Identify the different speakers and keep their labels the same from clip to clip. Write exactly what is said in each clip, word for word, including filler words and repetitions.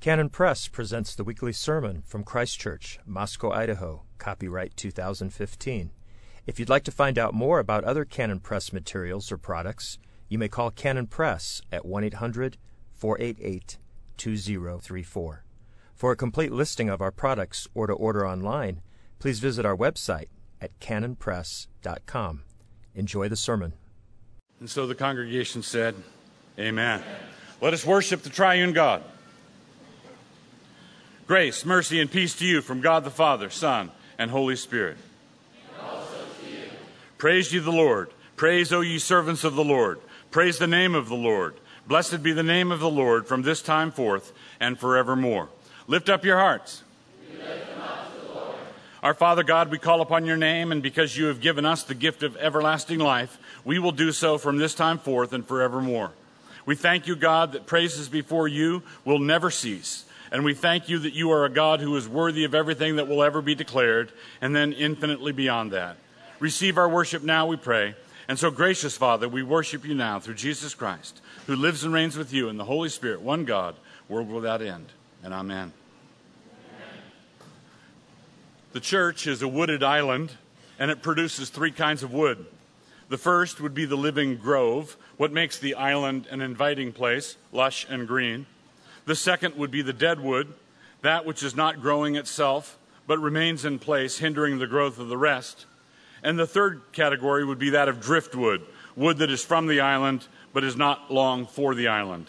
Speaker 1: Canon Press presents the weekly sermon from Christ Church, Moscow, Idaho, copyright two thousand fifteen. If you'd like to find out more about other Canon Press materials or products, you may call Canon Press at one eight hundred, four eight eight, two zero three four. For a complete listing of our products or to order online, please visit our website at canon press dot com. Enjoy the sermon.
Speaker 2: And so the congregation said, Amen. Let us worship the triune God. Grace, mercy, and peace to you from God the Father, Son, and Holy Spirit.
Speaker 3: And also to you.
Speaker 2: Praise ye the Lord. Praise, O ye servants of the Lord. Praise the name of the Lord. Blessed be the name of the Lord from this time forth and forevermore. Lift up your hearts.
Speaker 3: We lift them up to the Lord.
Speaker 2: Our Father God, we call upon your name, and because you have given us the gift of everlasting life, we will do so from this time forth and forevermore. We thank you, God, that praises before you will never cease. And we thank you that you are a God who is worthy of everything that will ever be declared, and then infinitely beyond that. Receive our worship now, we pray. And so, gracious Father, we worship you now through Jesus Christ, who lives and reigns with you in the Holy Spirit, one God, world without end. And amen. Amen. The church is a wooded island, and it produces three kinds of wood. The first would be the living grove, what makes the island an inviting place, lush and green. The second would be the dead wood, that which is not growing itself, but remains in place, hindering the growth of the rest. And the third category would be that of driftwood, wood that is from the island, but is not long for the island.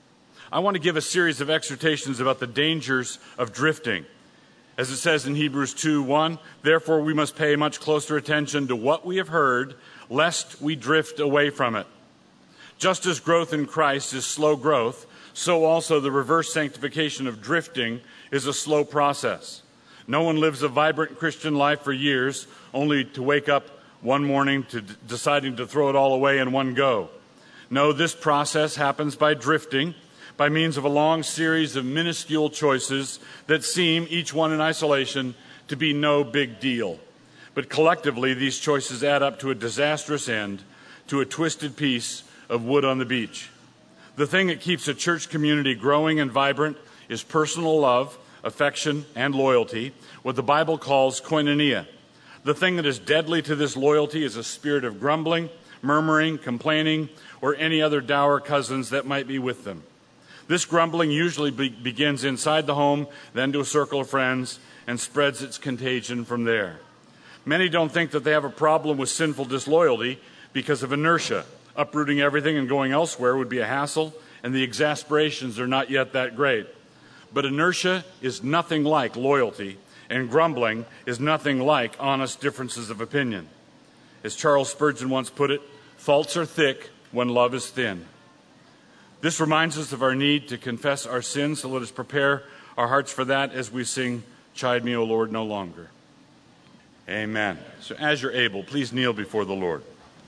Speaker 2: I want to give a series of exhortations about the dangers of drifting. As it says in Hebrews two one, therefore we must pay much closer attention to what we have heard, lest we drift away from it. Just as growth in Christ is slow growth, so also the reverse sanctification of drifting is a slow process. No one lives a vibrant Christian life for years, only to wake up one morning to d- deciding to throw it all away in one go. No, this process happens by drifting, by means of a long series of minuscule choices that seem, each one in isolation, to be no big deal. But collectively, these choices add up to a disastrous end, to a twisted piece of wood on the beach. The thing that keeps a church community growing and vibrant is personal love, affection, and loyalty, what the Bible calls koinonia. The thing that is deadly to this loyalty is a spirit of grumbling, murmuring, complaining, or any other dour cousins that might be with them. This grumbling usually be- begins inside the home, then to a circle of friends, and spreads its contagion from there. Many don't think that they have a problem with sinful disloyalty because of inertia. Uprooting everything and going elsewhere would be a hassle, and the exasperations are not yet that great. But inertia is nothing like loyalty, and grumbling is nothing like honest differences of opinion. As Charles Spurgeon once put it, faults are thick when love is thin. This reminds us of our need to confess our sins, so let us prepare our hearts for that as we sing, Chide Me, O Lord, No Longer. Amen. So as you're able, please kneel before the Lord.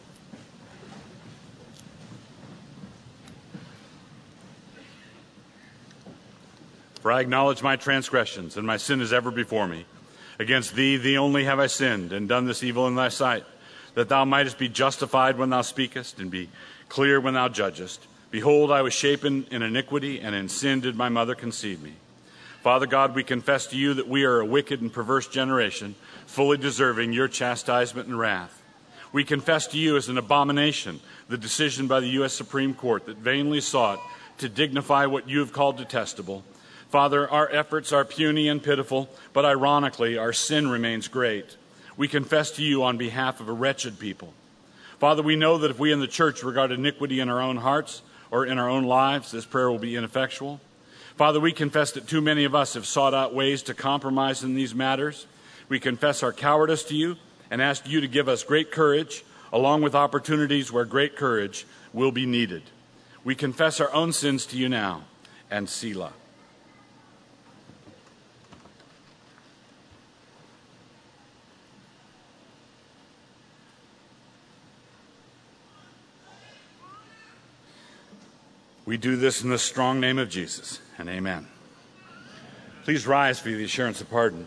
Speaker 2: For I acknowledge my transgressions, and my sin is ever before me. Against thee, thee only have I sinned, and done this evil in thy sight, that thou mightest be justified when thou speakest, and be clear when thou judgest. Behold, I was shapen in iniquity, and in sin did my mother conceive me. Father God, we confess to you that we are a wicked and perverse generation, fully deserving your chastisement and wrath. We confess to you as an abomination the decision by the U S Supreme Court that vainly sought to dignify what you have called detestable. Father, our efforts are puny and pitiful, but ironically, our sin remains great. We confess to you on behalf of a wretched people. Father, we know that if we in the church regard iniquity in our own hearts or in our own lives, this prayer will be ineffectual. Father, we confess that too many of us have sought out ways to compromise in these matters. We confess our cowardice to you and ask you to give us great courage, along with opportunities where great courage will be needed. We confess our own sins to you now, and Selah. We do this in the strong name of Jesus, and amen. Please rise for the assurance of pardon.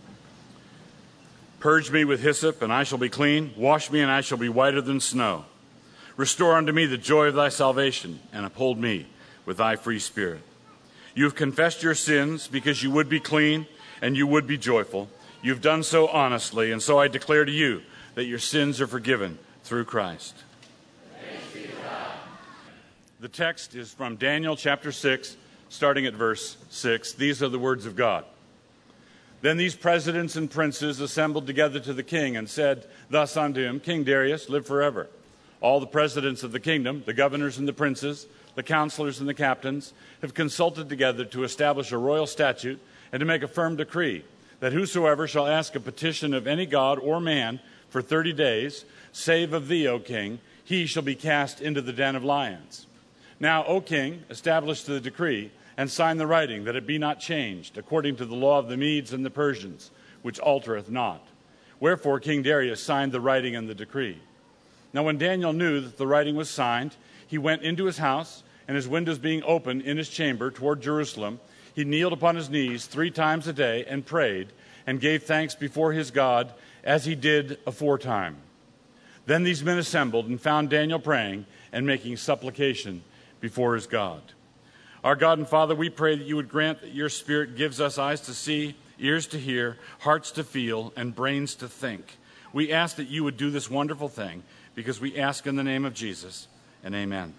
Speaker 2: Purge me with hyssop, and I shall be clean. Wash me, and I shall be whiter than snow. Restore unto me the joy of thy salvation, and uphold me with thy free spirit. You have confessed your sins because you would be clean and you would be joyful. You've done so honestly, and so I declare to you that your sins are forgiven through Christ.
Speaker 3: Thanks be to God.
Speaker 2: The text is from Daniel chapter six, starting at verse six. These are the words of God. Then these presidents and princes assembled together to the king and said thus unto him, King Darius, live forever. All the presidents of the kingdom, the governors and the princes, the counselors and the captains, have consulted together to establish a royal statute and to make a firm decree that whosoever shall ask a petition of any god or man for thirty days, save of thee, O king, he shall be cast into the den of lions. Now, O king, establish the decree and sign the writing, that it be not changed, according to the law of the Medes and the Persians, which altereth not. Wherefore King Darius signed the writing and the decree. Now when Daniel knew that the writing was signed, he went into his house, and his windows being open in his chamber toward Jerusalem, he kneeled upon his knees three times a day and prayed, and gave thanks before his God, as he did aforetime. Then these men assembled and found Daniel praying and making supplication before his God. Our God and Father, we pray that you would grant that your Spirit gives us eyes to see, ears to hear, hearts to feel, and brains to think. We ask that you would do this wonderful thing, because we ask in the name of Jesus, and amen.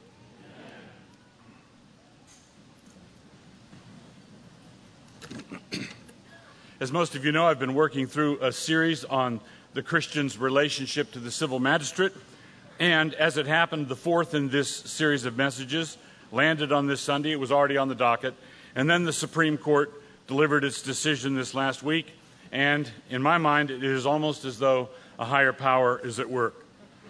Speaker 2: As most of you know, I've been working through a series on the Christian's relationship to the civil magistrate, and as it happened, the fourth in this series of messages landed on this Sunday. It was already on the docket. And then the Supreme Court delivered its decision this last week. And in my mind, it is almost as though a higher power is at work.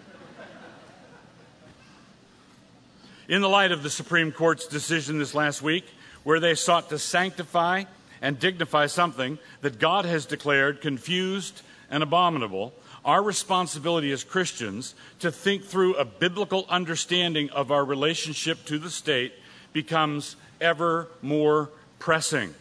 Speaker 2: In the light of the Supreme Court's decision this last week, where they sought to sanctify and dignify something that God has declared confused and abominable, our responsibility as Christians to think through a biblical understanding of our relationship to the state becomes ever more pressing.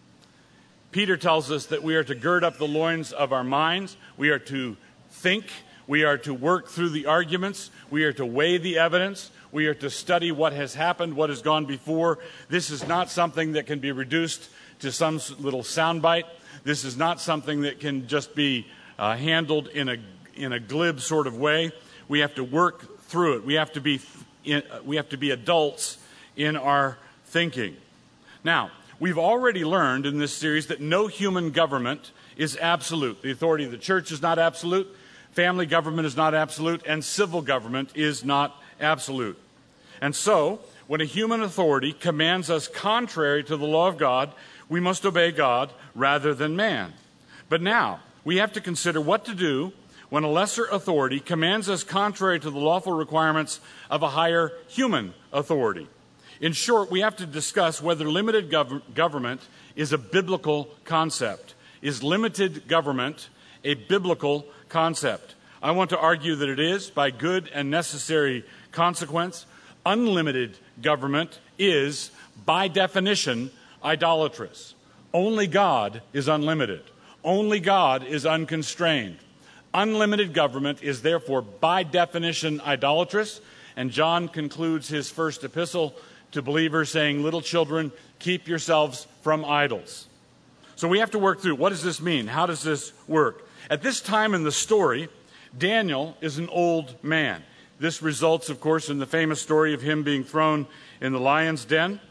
Speaker 2: Peter tells us that we are to gird up the loins of our minds, we are to think, we are to work through the arguments, we are to weigh the evidence, we are to study what has happened, what has gone before. This is not something that can be reduced to some little soundbite. This is not something that can just be Uh, handled in a in a glib sort of way. We have to work through it. We have to be in, we have to be adults in our thinking. Now, we've already learned in this series that no human government is absolute. The authority of the church is not absolute, family government is not absolute, and civil government is not absolute. And so, when a human authority commands us contrary to the law of God, we must obey God rather than man. But now, we have to consider what to do when a lesser authority commands us contrary to the lawful requirements of a higher human authority. In short, we have to discuss whether limited gov- government is a biblical concept. Is limited government a biblical concept? I want to argue that it is, by good and necessary consequence. Unlimited government is, by definition, idolatrous. Only God is unlimited. Only God is unconstrained. Unlimited government is therefore by definition idolatrous, and John concludes his first epistle to believers saying, little children, keep yourselves from idols. So we have to work through, what does this mean? How does this work? At this time in the story, Daniel is an old man. This results, of course, in the famous story of him being thrown in the lion's den.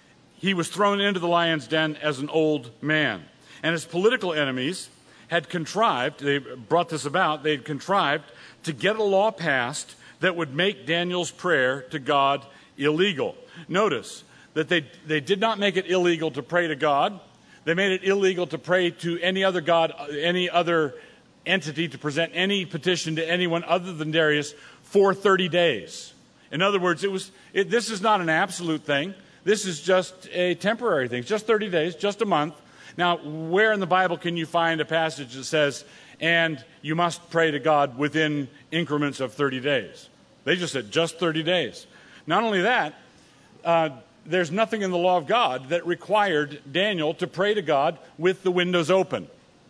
Speaker 2: He was thrown into the lion's den as an old man. And his political enemies had contrived, they brought this about, they had contrived to get a law passed that would make Daniel's prayer to God illegal. Notice that they, they did not make it illegal to pray to God. They made it illegal to pray to any other god, any other entity, to present any petition to anyone other than Darius for thirty days. In other words, it was it, this is not an absolute thing. This is just a temporary thing. It's just thirty days, just a month. Now, where in the Bible can you find a passage that says, and you must pray to God within increments of thirty days? They just said just thirty days. Not only that, uh, there's nothing in the law of God that required Daniel to pray to God with the windows open.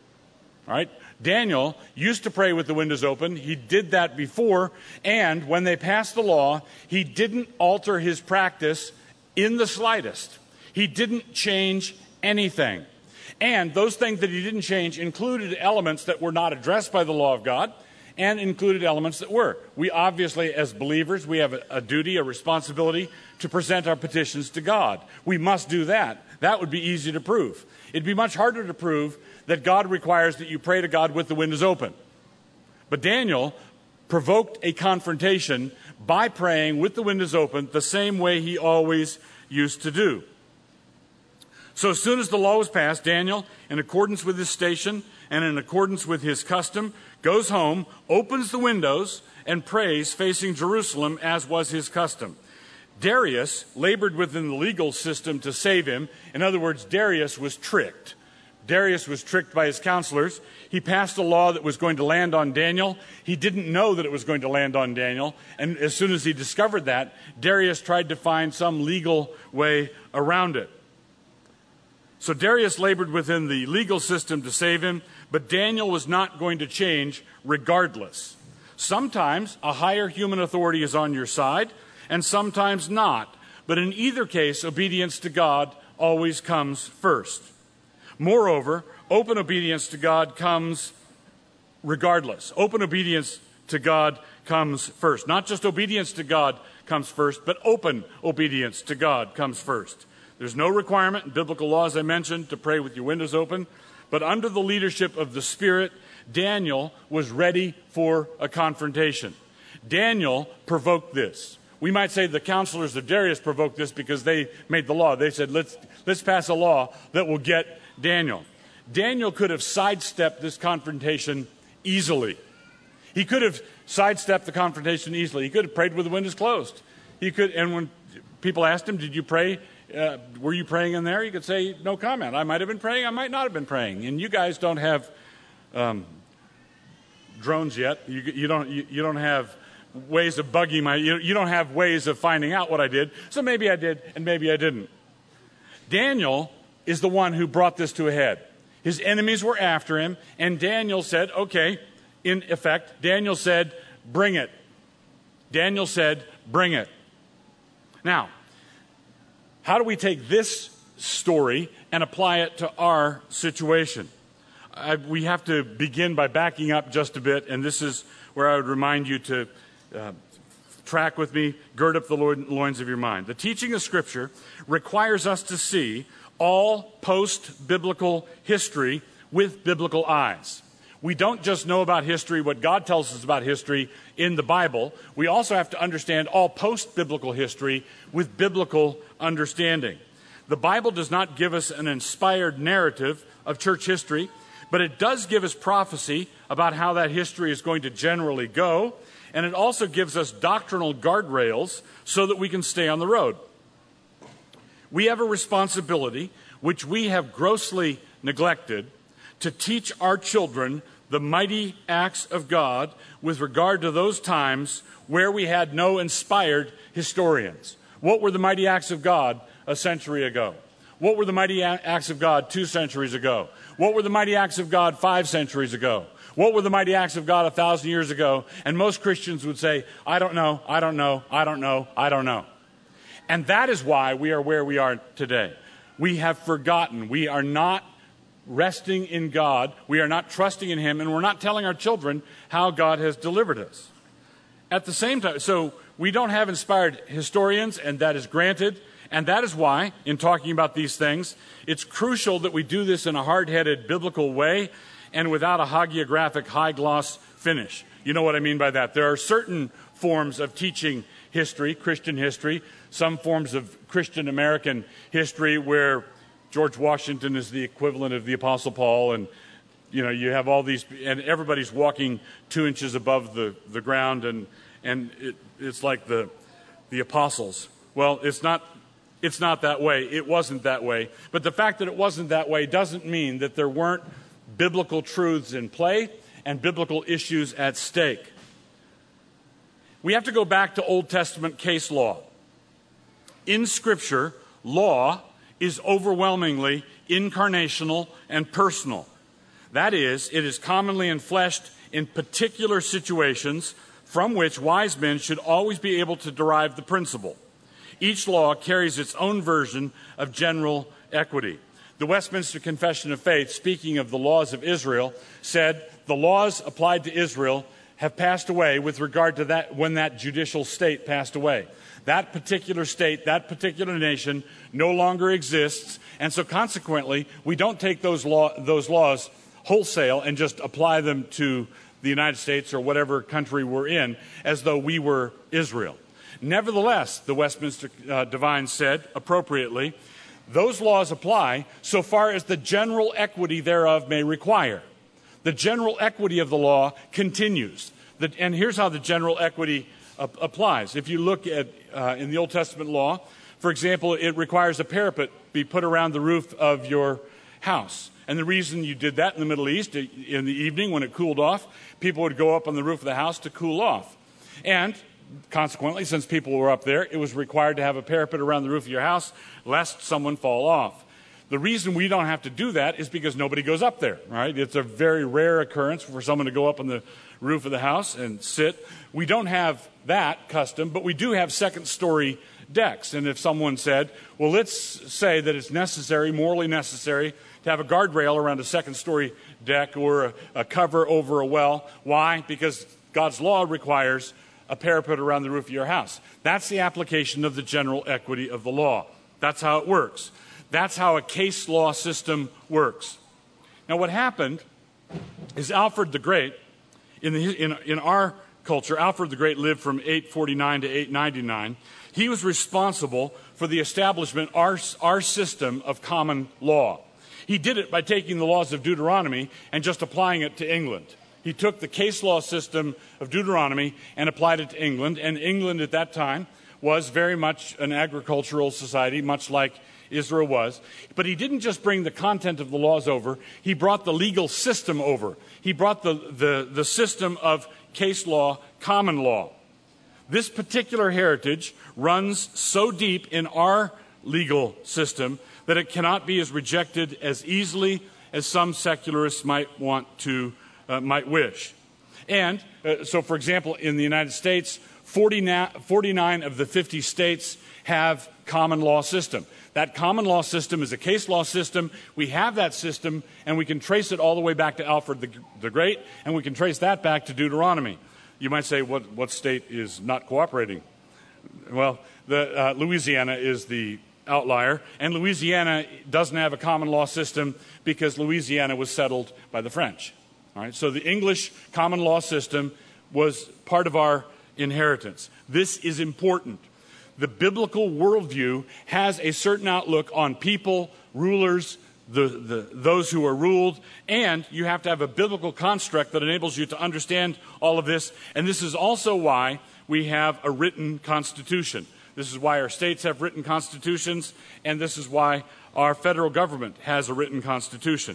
Speaker 2: All right? Daniel used to pray with the windows open. He did that before, and when they passed the law, he didn't alter his practice in the slightest. He didn't change anything. And those things that he didn't change included elements that were not addressed by the law of God and included elements that were. We obviously, as believers, we have a, a duty, a responsibility to present our petitions to God. We must do that. That would be easy to prove. It'd be much harder to prove that God requires that you pray to God with the windows open. But Daniel provoked a confrontation by praying with the windows open the same way he always used to do. So as soon as the law was passed, Daniel, in accordance with his station and in accordance with his custom, goes home, opens the windows, and prays facing Jerusalem as was his custom. Darius labored within the legal system to save him. In other words, Darius was tricked. Darius was tricked by his counselors. He passed a law that was going to land on Daniel. He didn't know that it was going to land on Daniel. And as soon as he discovered that, Darius tried to find some legal way around it. So Darius labored within the legal system to save him, but Daniel was not going to change regardless. Sometimes a higher human authority is on your side, and sometimes not. But in either case, obedience to God always comes first. Moreover, open obedience to God comes regardless. Open obedience to God comes first. Not just obedience to God comes first, but open obedience to God comes first. There's no requirement in biblical law, as I mentioned, to pray with your windows open. But under the leadership of the Spirit, Daniel was ready for a confrontation. Daniel provoked this. We might say the counselors of Darius provoked this because they made the law. They said, let's, let's pass a law that will get Daniel. Daniel could have sidestepped this confrontation easily. He could have sidestepped the confrontation easily. He could have prayed with the windows closed. He could, and when people asked him, did you pray? Uh, were you praying in there? He could say, no comment. I might have been praying. I might not have been praying. And you guys don't have um, drones yet. You, you don't. You, you don't have ways of bugging my. You, you don't have ways of finding out what I did. So maybe I did, and maybe I didn't. Daniel is the one who brought this to a head. His enemies were after him, and Daniel said, "Okay." In effect, Daniel said, "Bring it." Daniel said, "Bring it." Now, how do we take this story and apply it to our situation? I, we have to begin by backing up just a bit, and this is where I would remind you to uh, track with me, gird up the loins of your mind. The teaching of Scripture requires us to see all post-biblical history with biblical eyes. We don't just know about history what God tells us about history in the Bible. We also have to understand all post-biblical history with biblical understanding. The Bible does not give us an inspired narrative of church history, but it does give us prophecy about how that history is going to generally go, and it also gives us doctrinal guardrails so that we can stay on the road. We have a responsibility, which we have grossly neglected, to teach our children the mighty acts of God with regard to those times where we had no inspired historians. What were the mighty acts of God a century ago? What were the mighty acts of God two centuries ago? What were the mighty acts of God five centuries ago? What were the mighty acts of God a thousand years ago? And most Christians would say, I don't know, I don't know, I don't know, I don't know. And that is why we are where we are today. We have forgotten. We are not resting in God. We are not trusting in Him, and we're not telling our children how God has delivered us. At the same time, so we don't have inspired historians, and that is granted. And that is why, in talking about these things, it's crucial that we do this in a hard-headed biblical way and without a hagiographic, high-gloss finish. You know what I mean by that. There are certain forms of teaching history, Christian history, some forms of Christian American history where George Washington is the equivalent of the Apostle Paul, and you know you have all these, and everybody's walking two inches above the, the ground, and and it, it's like the the apostles. Well, it's not it's not that way. It wasn't that way. But the fact that it wasn't that way doesn't mean that there weren't biblical truths in play and biblical issues at stake. We have to go back to Old Testament case law. In Scripture, law is overwhelmingly incarnational and personal. That is, it is commonly enfleshed in particular situations from which wise men should always be able to derive the principle. Each law carries its own version of general equity. The Westminster Confession of Faith, speaking of the laws of Israel, said the laws applied to Israel have passed away with regard to that when that judicial state passed away. That particular state, that particular nation no longer exists, and so consequently, we don't take those law, those laws wholesale and just apply them to the United States or whatever country we're in as though we were Israel. Nevertheless, the Westminster uh, Divines said, appropriately, those laws apply so far as the general equity thereof may require. The general equity of the law continues. The, and here's how the general equity uh, applies. If you look at uh, in the Old Testament law, for example, it requires a parapet be put around the roof of your house. And the reason you did that in the Middle East, in the evening when it cooled off, people would go up on the roof of the house to cool off. And consequently, since people were up there, it was required to have a parapet around the roof of your house lest someone fall off. The reason we don't have to do that is because nobody goes up there, right? It's a very rare occurrence for someone to go up on the roof of the house and sit. We don't have that custom, but we do have second-story decks. And if someone said, well, let's say that it's necessary, morally necessary, to have a guardrail around a second-story deck or a, a cover over a well. Why? Because God's law requires a parapet around the roof of your house. That's the application of the general equity of the law. That's how it works. That's how a case law system works. Now, what happened is Alfred the Great, in, the, in, in our culture, Alfred the Great lived from eight forty-nine to eight ninety-nine. He was responsible for the establishment of our, our system of common law. He did it by taking the laws of Deuteronomy and just applying it to England. He took the case law system of Deuteronomy and applied it to England, and England at that time was very much an agricultural society, much like Israel was. But he didn't just bring the content of the laws over, he brought the legal system over. He brought the, the, the system of case law, common law. This particular heritage runs so deep in our legal system that it cannot be as rejected as easily as some secularists might want to, uh, might wish. And uh, so, for example, in the United States, forty-nine of the fifty states have common law system. That common law system is a case law system. We have that system, and we can trace it all the way back to Alfred the, the Great, and we can trace that back to Deuteronomy. You might say, what, what state is not cooperating? Well, the, uh, Louisiana is the outlier, and Louisiana doesn't have a common law system because Louisiana was settled by the French. All right, so the English common law system was part of our inheritance. This is important. The biblical worldview has a certain outlook on people, rulers, the, the, those who are ruled, and you have to have a biblical construct that enables you to understand all of this. And this is also why we have a written constitution. This is why our states have written constitutions, and this is why our federal government has a written constitution.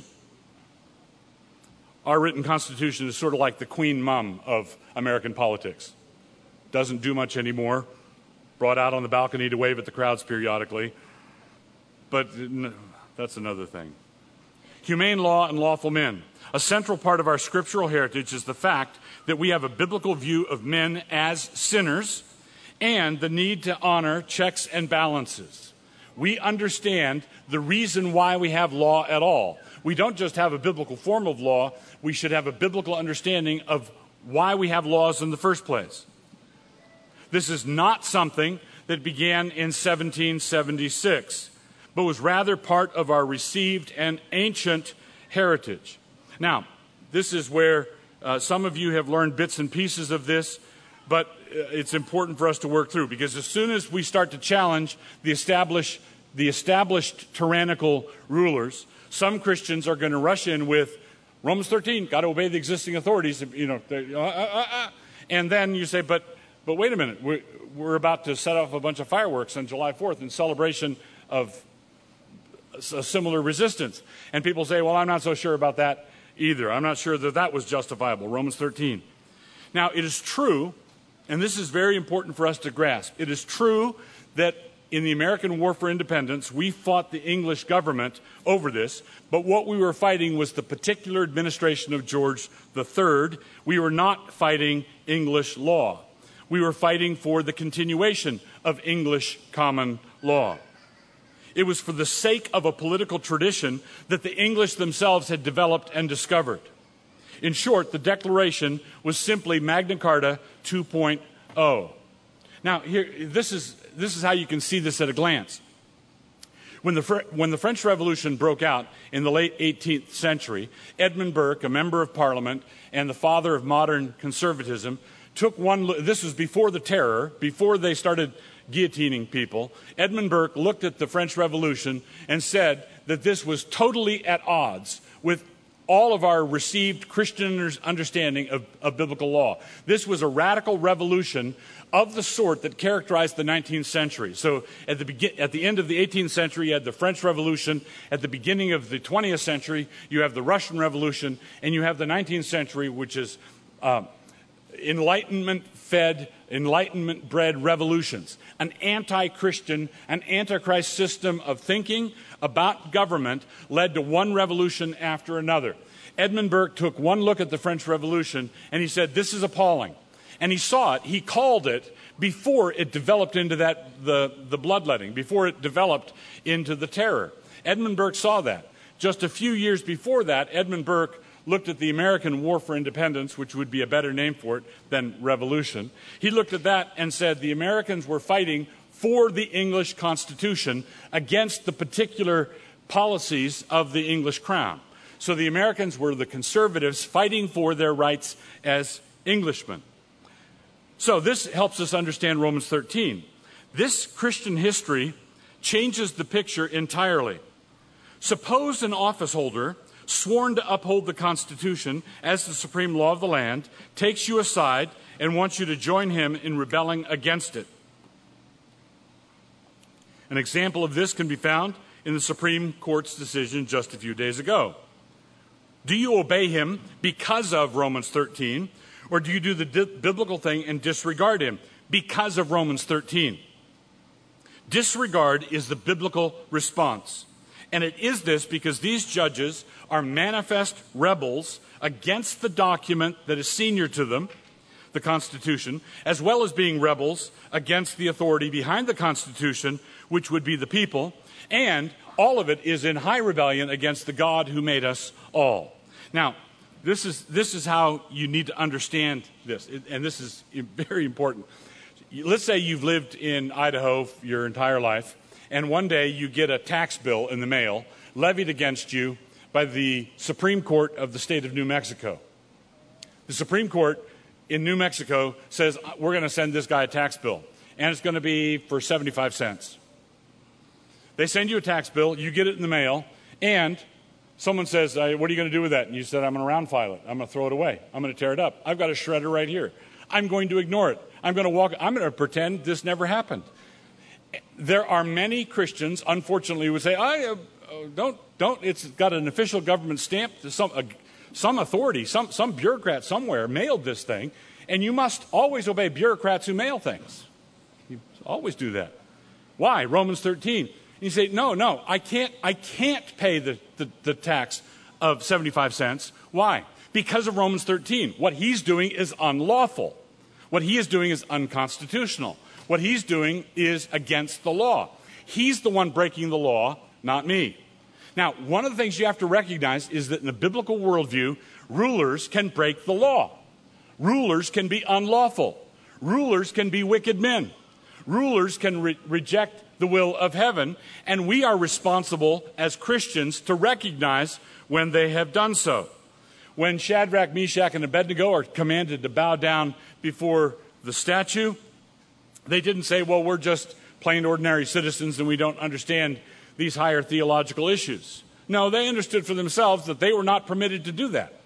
Speaker 2: Our written constitution is sort of like the queen mum of American politics. Doesn't do much anymore. Brought out on the balcony to wave at the crowds periodically. But that's another thing. Humane law and lawful men. A central part of our scriptural heritage is the fact that we have a biblical view of men as sinners and the need to honor checks and balances. We understand the reason why we have law at all. We don't just have a biblical form of law. We should have a biblical understanding of why we have laws in the first place. This is not something that began in seventeen seventy-six, but was rather part of our received and ancient heritage. Now, this is where uh, some of you have learned bits and pieces of this, but uh, it's important for us to work through, because as soon as we start to challenge the established, the established tyrannical rulers, some Christians are going to rush in with Romans thirteen, got to obey the existing authorities, you know, uh, uh, uh, and then you say, but But wait a minute, we're, we're about to set off a bunch of fireworks on July fourth in celebration of a similar resistance. And people say, well, I'm not so sure about that either. I'm not sure that that was justifiable, Romans thirteen. Now, it is true, and this is very important for us to grasp, it is true that in the American War for Independence, we fought the English government over this, but what we were fighting was the particular administration of George the Third. We were not fighting English law. We were fighting for the continuation of English common law. It was for the sake of a political tradition that the English themselves had developed and discovered. In short, the Declaration was simply Magna Carta two point oh. Now, here, this is, this is how you can see this at a glance. When the, when the French Revolution broke out in the late eighteenth century, Edmund Burke, a member of Parliament and the father of modern conservatism, took one look. This was before the terror, before they started guillotining people. Edmund Burke looked at the French Revolution and said that this was totally at odds with all of our received Christian understanding of, of biblical law. This was a radical revolution of the sort that characterized the nineteenth century. So at the, begin, at the end of the eighteenth century, you had the French Revolution. At the beginning of the twentieth century, you have the Russian Revolution. And you have the nineteenth century, which is uh, Enlightenment-fed, Enlightenment-bred revolutions. An anti-Christian, an antichrist system of thinking about government led to one revolution after another. Edmund Burke took one look at the French Revolution and he said, this is appalling. And he saw it, he called it before it developed into that the, the bloodletting, before it developed into the terror. Edmund Burke saw that. Just a few years before that, Edmund Burke looked at the American War for Independence, which would be a better name for it than revolution. He looked at that and said the Americans were fighting for the English Constitution against the particular policies of the English crown. So the Americans were the conservatives fighting for their rights as Englishmen. So this helps us understand Romans thirteen. This Christian history changes the picture entirely. Suppose an office holder sworn to uphold the Constitution as the supreme law of the land takes you aside and wants you to join him in rebelling against it. An example of this can be found in the Supreme Court's decision just a few days ago. Do you obey him because of Romans thirteen, or do you do the di- biblical thing and disregard him because of Romans thirteen? Disregard is the biblical response. And it is this because these judges are manifest rebels against the document that is senior to them, the Constitution, as well as being rebels against the authority behind the Constitution, which would be the people, and all of it is in high rebellion against the God who made us all. Now, this is, this is how you need to understand this, and this is very important. Let's say you've lived in Idaho your entire life, and one day you get a tax bill in the mail levied against you by the Supreme Court of the state of New Mexico. The Supreme Court in New Mexico says, we're going to send this guy a tax bill, and it's going to be for seventy-five cents. They send you a tax bill, you get it in the mail, and someone says, what are you going to do with that? And you said, I'm going to round file it. I'm going to throw it away. I'm going to tear it up. I've got a shredder right here. I'm going to ignore it. I'm going to walk, I'm going to pretend this never happened. There are many Christians, unfortunately, who would say, I, uh, don't, don't, it's got an official government stamp, some, uh, some authority, some, some bureaucrat somewhere mailed this thing, and you must always obey bureaucrats who mail things. You always do that. Why? Romans thirteen. And you say, no, no, I can't, I can't pay the, the, the tax of seventy-five cents. Why? Because of Romans thirteen. What he's doing is unlawful. What he is doing is unconstitutional. What he's doing is against the law. He's the one breaking the law, not me. Now, one of the things you have to recognize is that in the biblical worldview, rulers can break the law. Rulers can be unlawful. Rulers can be wicked men. Rulers can re- reject the will of heaven, and we are responsible as Christians to recognize when they have done so. When Shadrach, Meshach, and Abednego are commanded to bow down before the statue, they didn't say, well, we're just plain ordinary citizens and we don't understand these higher theological issues. No, they understood for themselves that they were not permitted to do that.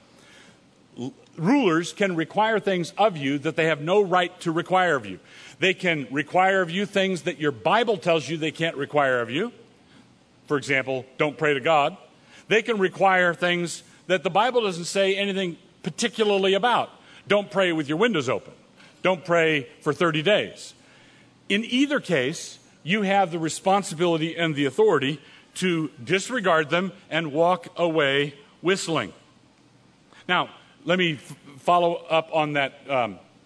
Speaker 2: L- rulers can require things of you that they have no right to require of you. They can require of you things that your Bible tells you they can't require of you. For example, don't pray to God. They can require things that the Bible doesn't say anything particularly about. Don't pray with your windows open. Don't pray for thirty days. In either case, you have the responsibility and the authority to disregard them and walk away whistling. Now, let me f- follow up on that um,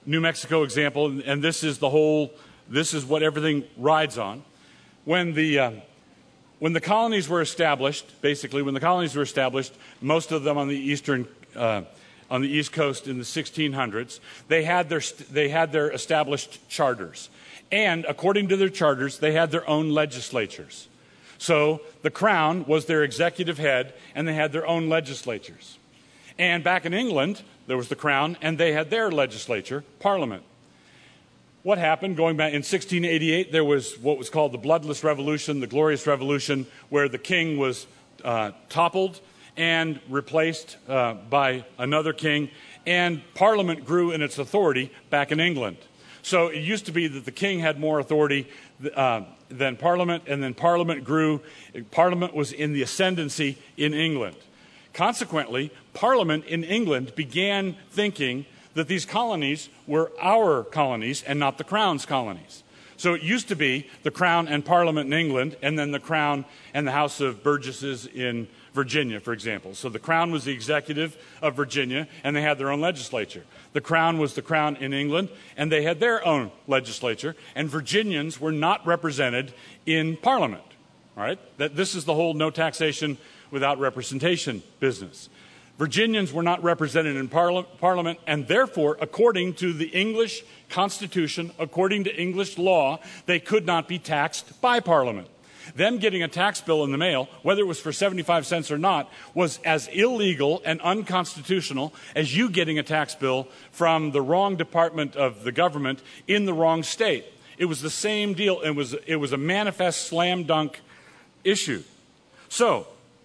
Speaker 2: New Mexico example, and this is the whole, this is what everything rides on. When the, uh, when the colonies were established, basically when the colonies were established, most of them on the eastern, uh, on the East Coast in the sixteen hundreds, they had their, they had their established charters. And according to their charters, they had their own legislatures. So the crown was their executive head, and they had their own legislatures. And back in England, there was the crown, and they had their legislature, Parliament. What happened? Going back in sixteen eighty-eight, there was what was called the Bloodless Revolution, the Glorious Revolution, where the king was uh, toppled and replaced uh, by another king, and Parliament grew in its authority back in England. So it used to be that the king had more authority uh, than Parliament, and then Parliament grew. Parliament was in the ascendancy in England. Consequently, Parliament in England began thinking that these colonies were our colonies and not the Crown's colonies. So it used to be the Crown and Parliament in England, and then the Crown and the House of Burgesses in Virginia, for example. So the Crown was the executive of Virginia, and they had their own legislature. The Crown was the Crown in England, and they had their own legislature, and Virginians were not represented in Parliament. All right? That this is the whole no taxation without representation business. Virginians were not represented in parla- Parliament, and therefore, according to the English Constitution, according to English law, they could not be taxed by Parliament. Them getting a tax bill in the mail, whether it was for seventy-five cents or not, was as illegal and unconstitutional as you getting a tax bill from the wrong department of the government in the wrong state. It was the same deal. It was, it was a manifest slam dunk issue. So,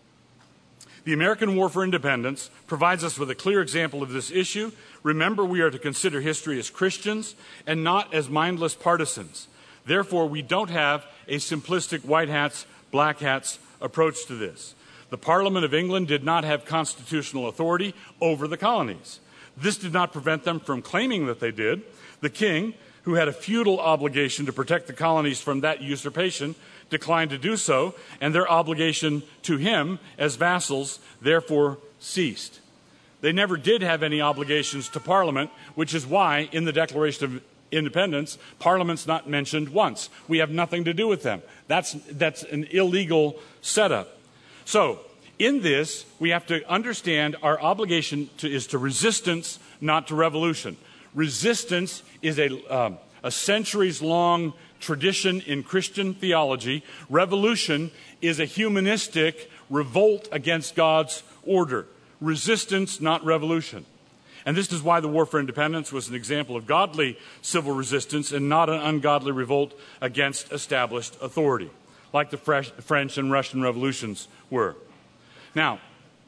Speaker 2: the American War for Independence provides us with a clear example of this issue. Remember, we are to consider history as Christians and not as mindless partisans. Therefore, we don't have a simplistic white hats, black hats approach to this. The Parliament of England did not have constitutional authority over the colonies. This did not prevent them from claiming that they did. The king, who had a feudal obligation to protect the colonies from that usurpation, declined to do so, and their obligation to him as vassals therefore ceased. They never did have any obligations to Parliament, which is why in the Declaration of Independence, Parliament's not mentioned once. We have nothing to do with them. That's, that's an illegal setup. So, in this, we have to understand our obligation to, is to resistance, not to revolution. Resistance is a, um, a centuries-long tradition in Christian theology. Revolution is a humanistic revolt against God's order. Resistance, not revolution. And this is why the War for Independence was an example of godly civil resistance and not an ungodly revolt against established authority, like the French and Russian revolutions were. Now,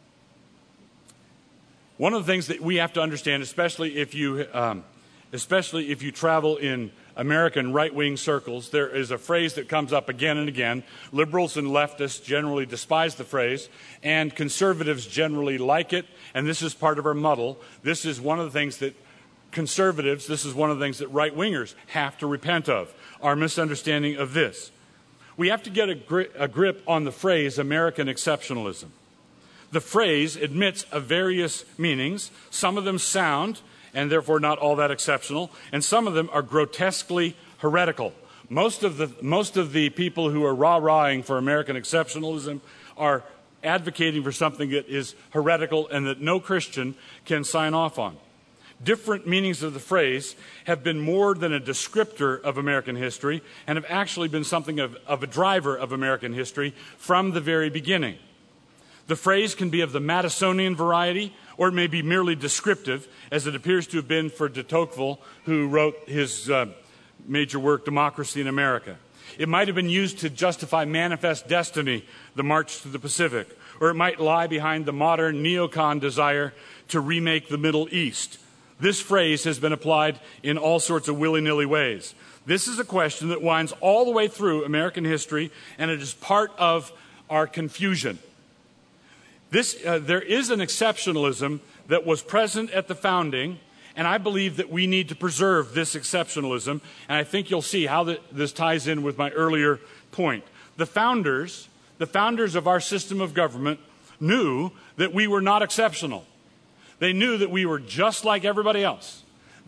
Speaker 2: one of the things that we have to understand, especially if you, um, especially if you travel in American right-wing circles, there is a phrase that comes up again and again. Liberals and leftists generally despise the phrase, and conservatives generally like it, and this is part of our muddle. This is one of the things that conservatives, this is one of the things that right-wingers have to repent of, our misunderstanding of this. We have to get a, gri- a grip on the phrase American exceptionalism. The phrase admits of various meanings. Some of them sound and therefore not all that exceptional, and some of them are grotesquely heretical. Most of the, most of the people who are rah-rahing for American exceptionalism are advocating for something that is heretical and that no Christian can sign off on. Different meanings of the phrase have been more than a descriptor of American history and have actually been something of, of a driver of American history from the very beginning. The phrase can be of the Madisonian variety, or it may be merely descriptive, as it appears to have been for de Tocqueville, who wrote his uh, major work, Democracy in America. It might have been used to justify Manifest Destiny, the March to the Pacific, or it might lie behind the modern neocon desire to remake the Middle East. This phrase has been applied in all sorts of willy-nilly ways. This is a question that winds all the way through American history, and it is part of our confusion. This, uh, there is an exceptionalism that was present at the founding, and I believe that we need to preserve this exceptionalism, and I think you'll see how the, this ties in with my earlier point. The founders, the founders of our system of government knew that we were not exceptional. They knew that we were just like everybody else.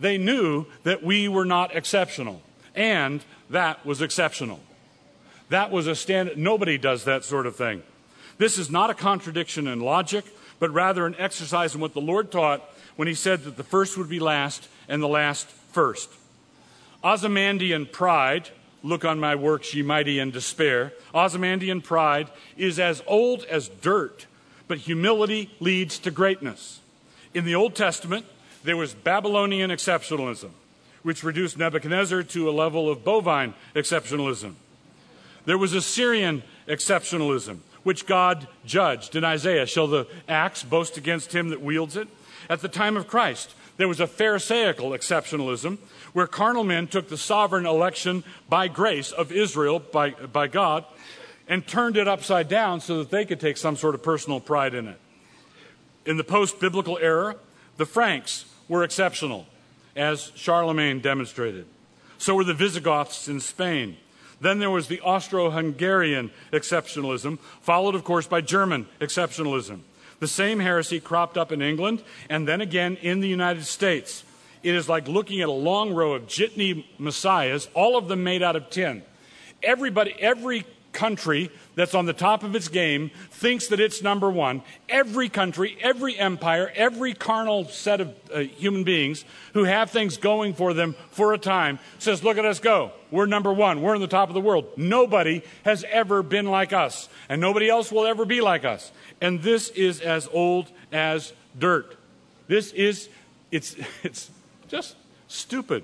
Speaker 2: they knew that we were not exceptional, and that was exceptional. That was a standard. Nobody does that sort of thing. This is not a contradiction in logic, but rather an exercise in what the Lord taught when he said that the first would be last and the last first. Ozymandian pride, look on my works, ye mighty in despair. Ozymandian pride is as old as dirt, but humility leads to greatness. In the Old Testament, there was Babylonian exceptionalism, which reduced Nebuchadnezzar to a level of bovine exceptionalism. There was Assyrian exceptionalism, which God judged in Isaiah. Shall the axe boast against him that wields it? At the time of Christ, there was a Pharisaical exceptionalism, where carnal men took the sovereign election by grace of Israel, by, by God, and turned it upside down so that they could take some sort of personal pride in it. In the post-biblical era, the Franks were exceptional, as Charlemagne demonstrated. So were the Visigoths in Spain. Then there was the Austro-Hungarian exceptionalism, followed, of course, by German exceptionalism. The same heresy cropped up in England and then again in the United States. It is like looking at a long row of jitney messiahs, all of them made out of tin. Everybody, every country that's on the top of its game thinks that it's number one. Every country, every empire, every carnal set of uh, human beings who have things going for them for a time says, look at us go. We're number one. We're on the top of the world. Nobody has ever been like us, and nobody else will ever be like us. And this is as old as dirt. This is, it's, it's just stupid.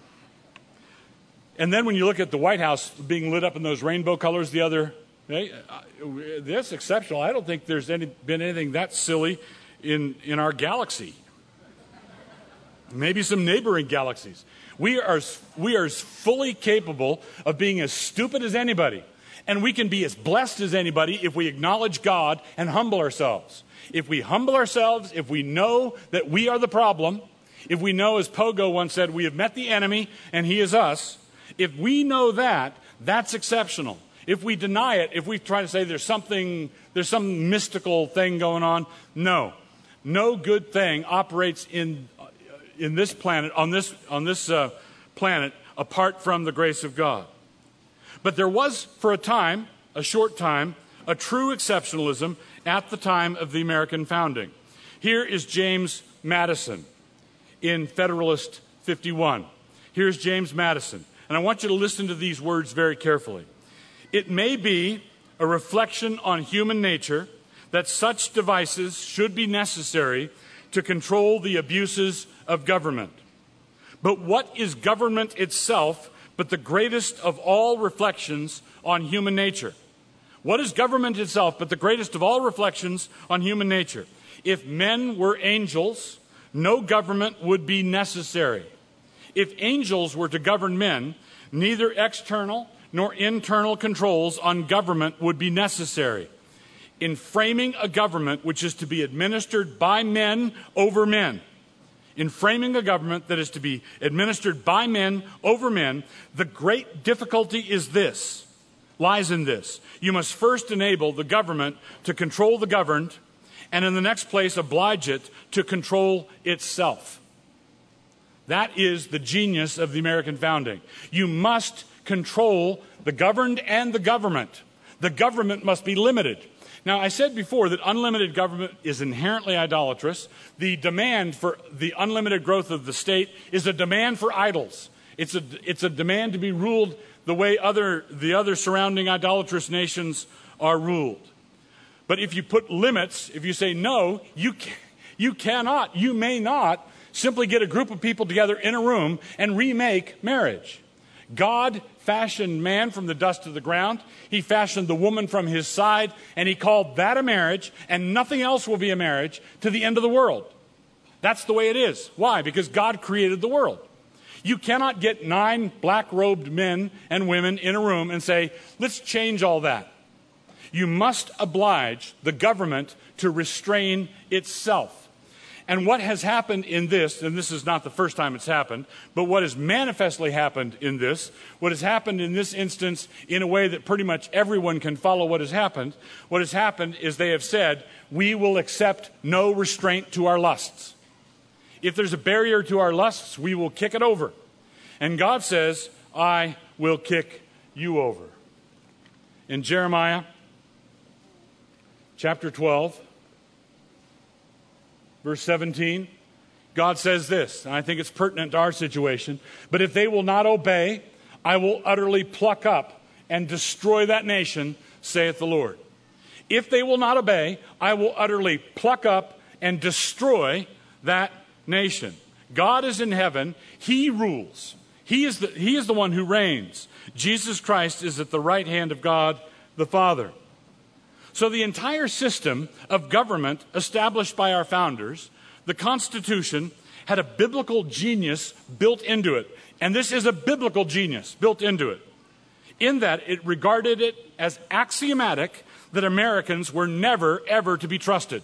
Speaker 2: And then when you look at the White House being lit up in those rainbow colors the other day, that's exceptional. I don't think there's any, been anything that silly in, in our galaxy. Maybe some neighboring galaxies. We are, we are fully capable of being as stupid as anybody. And we can be as blessed as anybody if we acknowledge God and humble ourselves. If we humble ourselves, if we know that we are the problem, if we know, as Pogo once said, we have met the enemy and he is us, if we know that, that's exceptional. If we deny it, if we try to say there's something, there's some mystical thing going on, no. No good thing operates in, in this planet, on this, on this uh, planet, apart from the grace of God. But there was, for a time, a short time, a true exceptionalism at the time of the American founding. Here is James Madison in Federalist fifty-one. Here's James Madison. And I want you to listen to these words very carefully. It may be a reflection on human nature that such devices should be necessary to control the abuses of government. But what is government itself but the greatest of all reflections on human nature? What is government itself but the greatest of all reflections on human nature? If men were angels, no government would be necessary. If angels were to govern men, neither external nor internal controls on government would be necessary. In framing a government which is to be administered by men over men, in framing a government that is to be administered by men over men, the great difficulty is this, lies in this. You must first enable the government to control the governed, and in the next place oblige it to control itself. That is the genius of the American founding. You must control the governed and the government. The government must be limited. Now, I said before that unlimited government is inherently idolatrous. The demand for the unlimited growth of the state is a demand for idols. It's a, it's a demand to be ruled the way other, the other surrounding idolatrous nations are ruled. But if you put limits, if you say no, you, can, you cannot, you may not simply get a group of people together in a room and remake marriage. God fashioned man from the dust of the ground. He fashioned the woman from his side, and he called that a marriage, and nothing else will be a marriage to the end of the world. That's the way it is. Why? Because God created the world. You cannot get nine black-robed men and women in a room and say, let's change all that. You must oblige the government to restrain itself. And what has happened in this, and this is not the first time it's happened, but what has manifestly happened in this, what has happened in this instance in a way that pretty much everyone can follow what has happened, what has happened is they have said, we will accept no restraint to our lusts. If there's a barrier to our lusts, we will kick it over. And God says, I will kick you over. In Jeremiah chapter twelve, verse seventeen, God says this, and I think it's pertinent to our situation. But if they will not obey, I will utterly pluck up and destroy that nation, saith the Lord. If they will not obey, I will utterly pluck up and destroy that nation. God is in heaven. He rules. He is the, he is the one who reigns. Jesus Christ is at the right hand of God the Father. So the entire system of government established by our founders, the Constitution, had a biblical genius built into it. And this is a biblical genius built into it, in that it regarded it as axiomatic that Americans were never, ever to be trusted.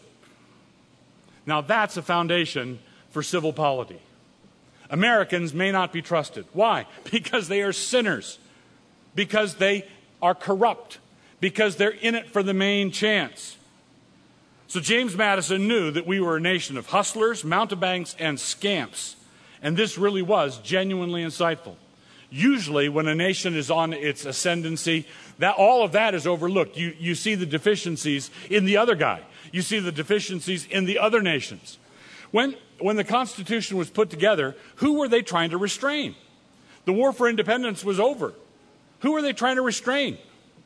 Speaker 2: Now that's a foundation for civil polity. Americans may not be trusted. Why? Because they are sinners. Because they are corrupt. Because they're in it for the main chance. So James Madison knew that we were a nation of hustlers, mountebanks, and scamps. And this really was genuinely insightful. Usually when a nation is on its ascendancy, that all of that is overlooked. You, you see the deficiencies in the other guy. You see the deficiencies in the other nations. When, when the Constitution was put together, who were they trying to restrain? The war for independence was over. Who were they trying to restrain?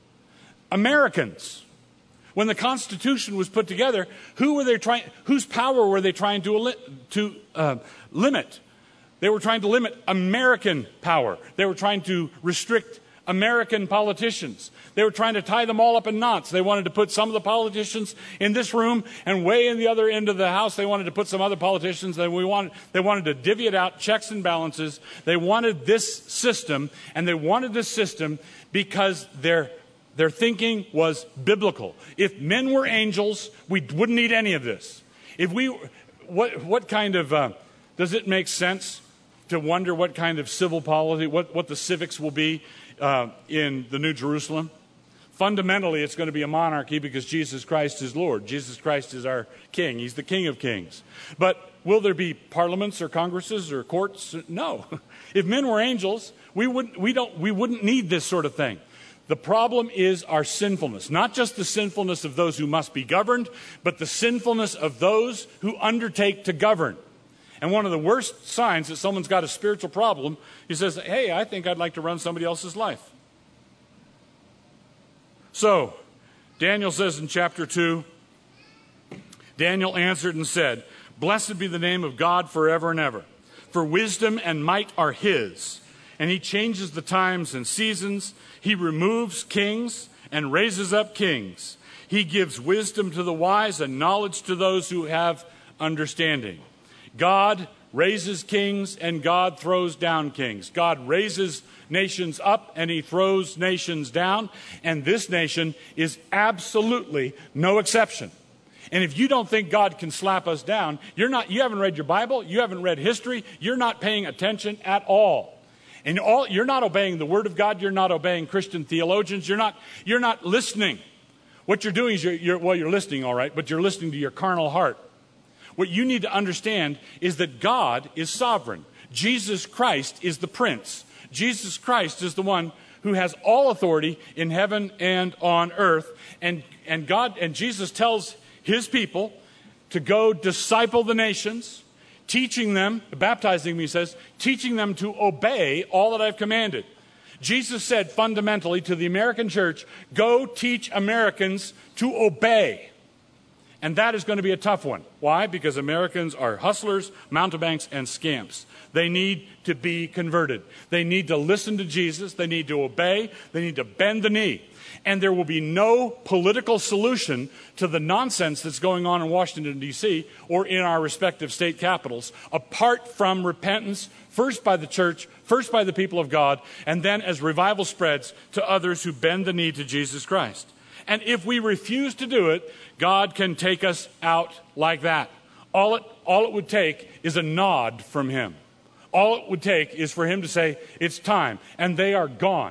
Speaker 2: Americans. When the Constitution was put together, who were they trying? Whose power were they trying to to uh, limit? They were trying to limit American power. They were trying to restrict American politicians. They were trying to tie them all up in knots. They wanted to put some of the politicians in this room, and way in the other end of the house, they wanted to put some other politicians. They, we wanted, they wanted to divvy it out, checks and balances. They wanted this system, and they wanted this system because their, their thinking was biblical. If men were angels, we wouldn't need any of this. If we, what, what kind of, uh, does it make sense to wonder what kind of civil polity, what, what the civics will be uh, in the New Jerusalem? Fundamentally, it's going to be a monarchy because Jesus Christ is Lord. Jesus Christ is our King. He's the King of Kings. But will there be parliaments or congresses or courts? No. If men were angels, we wouldn't, we don't, we wouldn't need this sort of thing. The problem is our sinfulness, not just the sinfulness of those who must be governed, but the sinfulness of those who undertake to govern. And one of the worst signs that someone's got a spiritual problem, he says, hey, I think I'd like to run somebody else's life. So, Daniel says in chapter two, Daniel answered and said, blessed be the name of God forever and ever, for wisdom and might are his. And he changes the times and seasons. He removes kings and raises up kings. He gives wisdom to the wise and knowledge to those who have understanding. God raises kings and God throws down kings. God raises nations up and he throws nations down. And this nation is absolutely no exception. And if you don't think God can slap us down, you're not, you haven't read your Bible, you haven't read history, you're not paying attention at all. And all, you're not obeying the Word of God, you're not obeying Christian theologians, you're not, you're not listening. What you're doing is, you're, you're, well, you're listening, all right, but you're listening to your carnal heart. What you need to understand is that God is sovereign. Jesus Christ is the Prince. Jesus Christ is the one who has all authority in heaven and on earth. And, and God and Jesus tells his people to go disciple the nations, teaching them, baptizing them, he says, teaching them to obey all that I've commanded. Jesus said fundamentally to the American church, go teach Americans to obey. And that is going to be a tough one. Why? Because Americans are hustlers, mountebanks, and scamps. They need to be converted. They need to listen to Jesus. They need to obey. They need to bend the knee. And there will be no political solution to the nonsense that's going on in Washington, D C or in our respective state capitals apart from repentance, first by the church, first by the people of God, and then as revival spreads to others who bend the knee to Jesus Christ. And if we refuse to do it, God can take us out like that. All it, all it would take is a nod from him. All it would take is for him to say, it's time, and they are gone.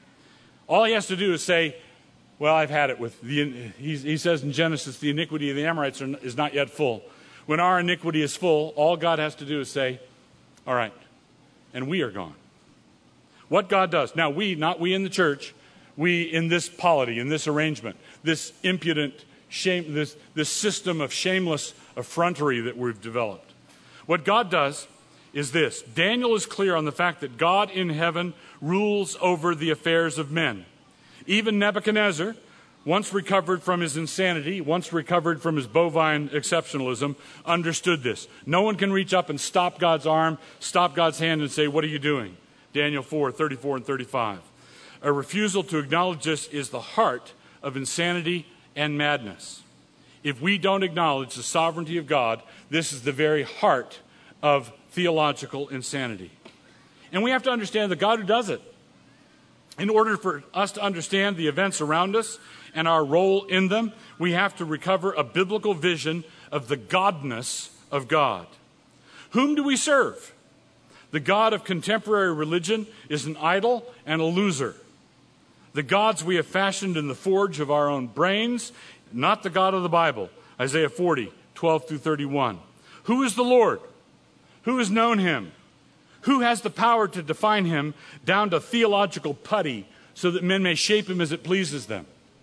Speaker 2: All he has to do is say, well, I've had it with the, he, he says in Genesis, the iniquity of the Amorites are, is not yet full. When our iniquity is full, all God has to do is say, all right, and we are gone. What God does. Now we, not we in the church, we in this polity, in this arrangement, this impudent shame, this, this system of shameless effrontery that we've developed. What God does is this. Daniel is clear on the fact that God in heaven rules over the affairs of men. Even Nebuchadnezzar, once recovered from his insanity, once recovered from his bovine exceptionalism, understood this. No one can reach up and stop God's arm, stop God's hand and say, what are you doing? Daniel four, thirty-four and thirty-five. A refusal to acknowledge this is the heart of insanity and madness. If we don't acknowledge the sovereignty of God, this is the very heart of theological insanity. And we have to understand the God who does it. In order for us to understand the events around us and our role in them, we have to recover a biblical vision of the godness of God. Whom do we serve? The God of contemporary religion is an idol and a loser. The gods we have fashioned in the forge of our own brains, not the God of the Bible. Isaiah forty, twelve through thirty-one. Who is the Lord? Who has known him? Who has the power to define him down to theological putty so that men may shape him as it pleases them?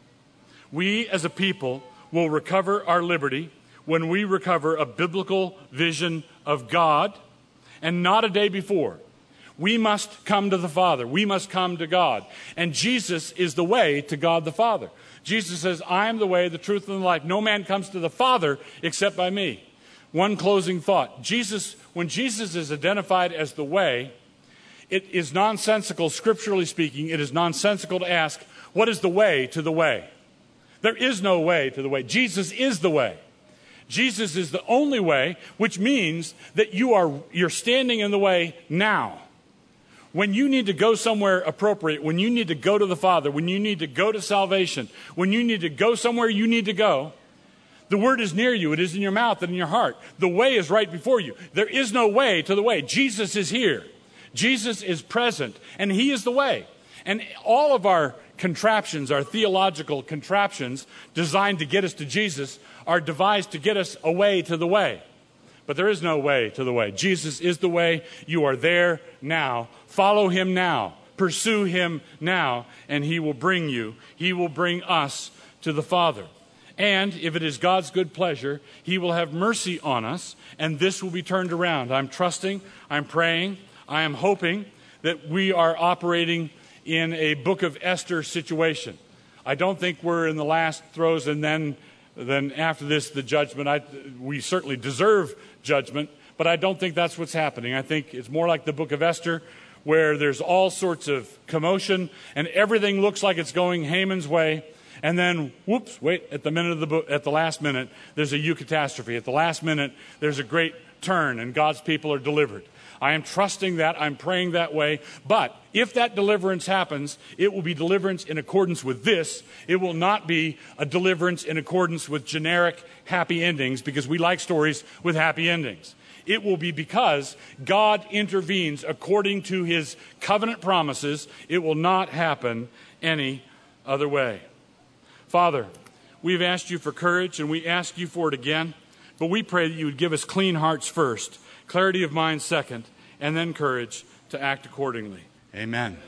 Speaker 2: We as a people will recover our liberty when we recover a biblical vision of God and not a day before. We must come to the Father. We must come to God. And Jesus is the way to God the Father. Jesus says, I am the way, the truth, and the life. No man comes to the Father except by me. One closing thought. Jesus, when Jesus is identified as the way, it is nonsensical, scripturally speaking, it is nonsensical to ask, what is the way to the way? There is no way to the way. Jesus is the way. Jesus is the only way, which means that you are, you're standing in the way now. When you need to go somewhere appropriate, when you need to go to the Father, when you need to go to salvation, when you need to go somewhere you need to go, the word is near you. It is in your mouth and in your heart. The way is right before you. There is no way to the way. Jesus is here. Jesus is present, and he is the way. And all of our contraptions, our theological contraptions designed to get us to Jesus, are devised to get us away to the way. But there is no way to the way. Jesus is the way. You are there now. Follow him now. Pursue him now, and he will bring you, he will bring us to the Father. And if it is God's good pleasure, he will have mercy on us, and this will be turned around. I'm trusting, I'm praying, I am hoping that we are operating in a Book of Esther situation. I don't think we're in the last throes, and then, then after this, the judgment. I, we certainly deserve judgment, but I don't think that's what's happening. I think it's more like the Book of Esther, where there's all sorts of commotion, and everything looks like it's going Haman's way. And then, whoops, wait, at the minute of the book, at the last minute, there's a eucatastrophe. At the last minute, there's a great turn, and God's people are delivered. I am trusting that. I'm praying that way. But if that deliverance happens, it will be deliverance in accordance with this. It will not be a deliverance in accordance with generic happy endings, because we like stories with happy endings. It will be because God intervenes according to his covenant promises. It will not happen any other way. Father, we've asked you for courage, and we ask you for it again, but we pray that you would give us clean hearts first, clarity of mind second, and then courage to act accordingly. Amen.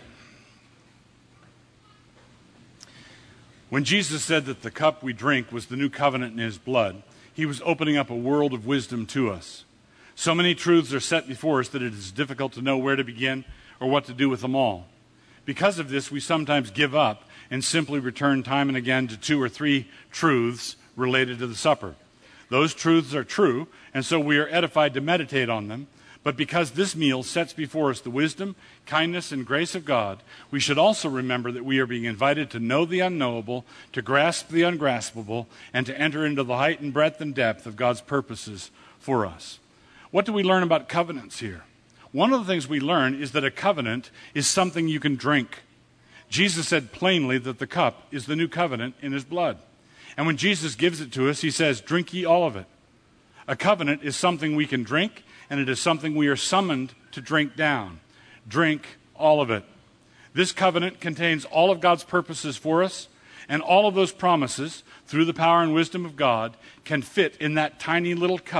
Speaker 2: When Jesus said that the cup we drink was the new covenant in his blood, he was opening up a world of wisdom to us. So many truths are set before us that it is difficult to know where to begin or what to do with them all. Because of this, we sometimes give up and simply return time and again to two or three truths related to the supper. Those truths are true, and so we are edified to meditate on them. But because this meal sets before us the wisdom, kindness, and grace of God, we should also remember that we are being invited to know the unknowable, to grasp the ungraspable, and to enter into the height and breadth and depth of God's purposes for us. What do we learn about covenants here? One of the things we learn is that a covenant is something you can drink. Jesus said plainly that the cup is the new covenant in his blood. And when Jesus gives it to us, he says, drink ye all of it. A covenant is something we can drink, and it is something we are summoned to drink down. Drink all of it. This covenant contains all of God's purposes for us, and all of those promises, through the power and wisdom of God, can fit in that tiny little cup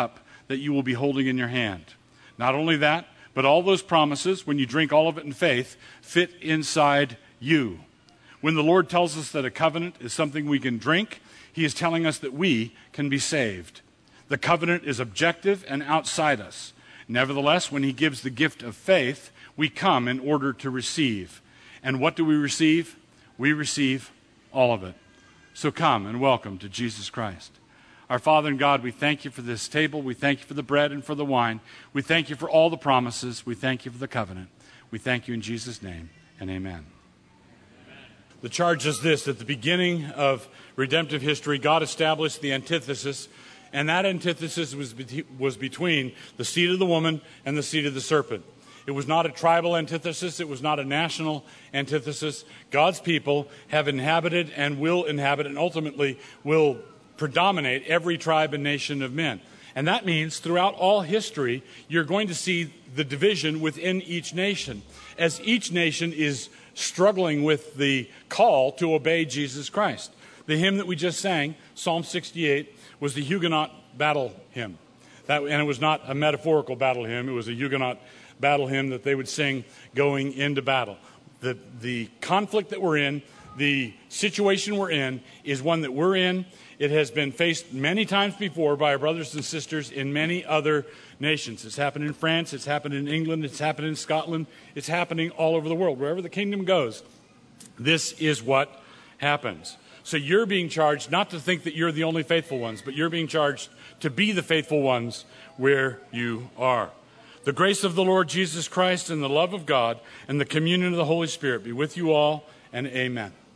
Speaker 2: that you will be holding in your hand. Not only that, but all those promises, when you drink all of it in faith, fit inside you. When the Lord tells us that a covenant is something we can drink, he is telling us that we can be saved. The covenant is objective and outside us. Nevertheless, when he gives the gift of faith, we come in order to receive. And what do we receive? We receive all of it. So come and welcome to Jesus Christ. Our Father and God, we thank you for this table. We thank you for the bread and for the wine. We thank you for all the promises. We thank you for the covenant. We thank you in Jesus' name, and amen. The charge is this: at the beginning of redemptive history, God established the antithesis, and that antithesis was, be- was between the seed of the woman and the seed of the serpent. It was not a tribal antithesis. It was not a national antithesis. God's people have inhabited and will inhabit and ultimately will predominate every tribe and nation of men. And that means throughout all history, you're going to see the division within each nation, as each nation is struggling with the call to obey Jesus Christ. The hymn that we just sang, Psalm sixty-eight, was the Huguenot battle hymn. That, and it was not a metaphorical battle hymn. It was a Huguenot battle hymn that they would sing going into battle. The, the conflict that we're in, the situation we're in, is one that we're in. It has been faced many times before by our brothers and sisters in many other nations. It's happened in France. It's happened in England. It's happened in Scotland. It's happening all over the world. Wherever the kingdom goes, this is what happens. So you're being charged not to think that you're the only faithful ones, but you're being charged to be the faithful ones where you are. The grace of the Lord Jesus Christ and the love of God and the communion of the Holy Spirit be with you all, and amen.